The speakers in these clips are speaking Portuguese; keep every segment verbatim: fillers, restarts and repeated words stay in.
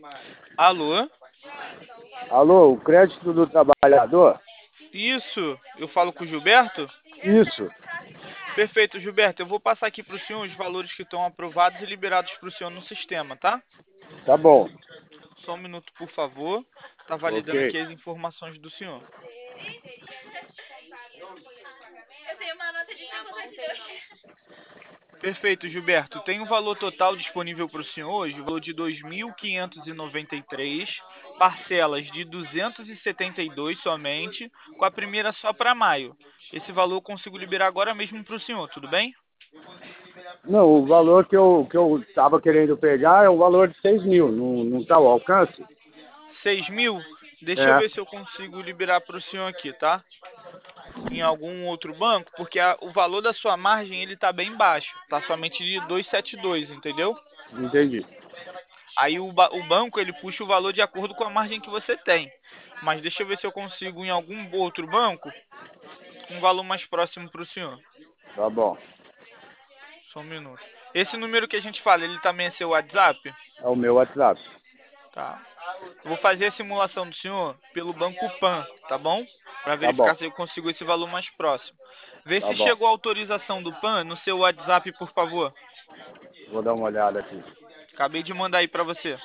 Alô? Alô, o crédito do trabalhador? Isso, eu falo com o Gilberto? Isso, Perfeito, Gilberto. Eu vou passar aqui para o senhor os valores que estão aprovados e liberados para o senhor no sistema, tá? tá bom. Só um minuto, por favor. Tá validando Ok. aqui as informações do senhor. Eu tenho uma nota de cinquenta e dois. Perfeito, Gilberto. Tem um valor total disponível para o senhor hoje, o valor de dois mil quinhentos e noventa e três, parcelas de duzentos e setenta e dois somente, com a primeira só para maio. Esse valor eu consigo liberar agora mesmo para o senhor, tudo bem? Não, o valor que eu que eu estava querendo pegar é o valor de seis mil, não, não tá ao alcance? seis mil? Deixa eu É, ver se eu consigo liberar para o senhor aqui, tá? Em algum outro banco, porque a- o valor da sua margem ele tá bem baixo, tá somente de duzentos e setenta e dois, entendeu? entendi. Aí o, ba- o banco ele puxa o valor de acordo com a margem que você tem. Mas deixa eu ver se eu consigo em algum outro banco um valor mais próximo para o senhor. Tá bom. Só um minuto. Esse número que a gente fala, ele também é seu WhatsApp? É o meu WhatsApp. Tá. Eu vou fazer a simulação do senhor pelo Banco Pan, tá bom? Para Tá bom, verificar se eu consigo esse valor mais próximo. Vê tá se bom. chegou a autorização do Pan no seu WhatsApp, por favor. Vou dar uma olhada aqui. Acabei de mandar aí para você.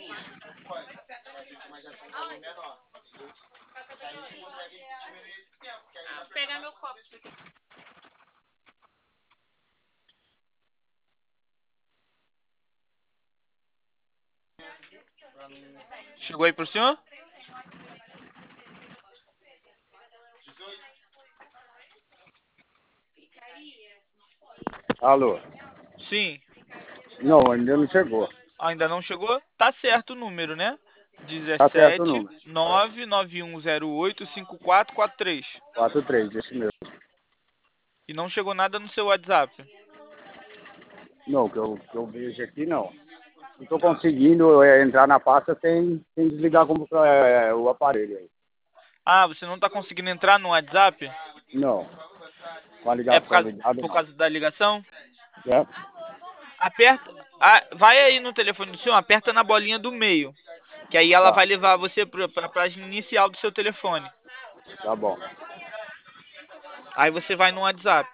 Vou pegar meu copo. Chegou aí pro senhor? Alô? Sim. Não, ainda não chegou. Ainda não chegou? Tá certo o número, né? Tá certo o dezessete número. nove nove um zero oito cinco quatro quatro três. quatro três, esse mesmo. E não chegou nada no seu WhatsApp. Não, que eu, que eu vejo aqui não. Não tô Tá. conseguindo é, entrar na pasta sem, sem desligar como, é, o aparelho aí. Ah, você não tá conseguindo entrar no WhatsApp? Não, com a É por ligação causa, ligada por não. causa da ligação? É? Aperta. Ah, vai aí no telefone do senhor, aperta na bolinha do meio. Que aí ela Tá, vai levar você para a página inicial do seu telefone. tá bom. Aí você vai no WhatsApp.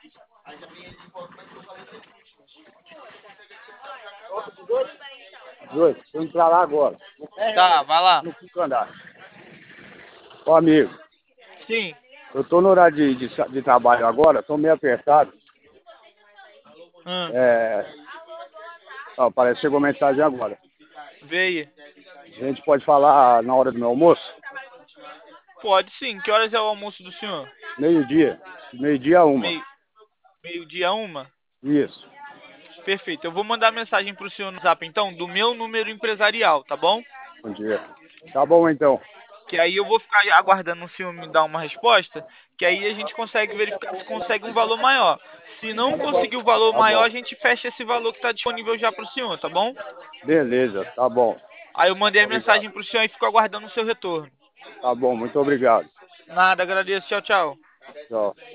Dois, tô indo pra lá agora. Tá, vai lá. No quinto andar. Ô amigo, Sim. eu tô no horário de, de, sa- de trabalho agora, tô meio apertado. Hum, É, ó, parece que chegou mensagem agora. vê aí. A gente pode falar na hora do meu almoço? Pode sim. Que horas é o almoço do senhor? Meio-dia. Meio-dia a uma. Meio, meio-dia uma? Isso. Perfeito. Eu vou mandar mensagem pro senhor no WhatsApp, então, do meu número empresarial, tá bom? Bom dia. Tá bom então. Que aí eu vou ficar aguardando o senhor me dar uma resposta, que aí a gente consegue verificar se consegue um valor maior. Se não conseguir o valor Tá maior, bom. a gente fecha esse valor que está disponível já pro senhor, tá bom? Beleza, tá bom. Aí eu mandei a Obrigado. mensagem pro senhor e fico aguardando o seu retorno. Tá bom, muito obrigado. Nada, agradeço. Tchau, tchau. Tchau.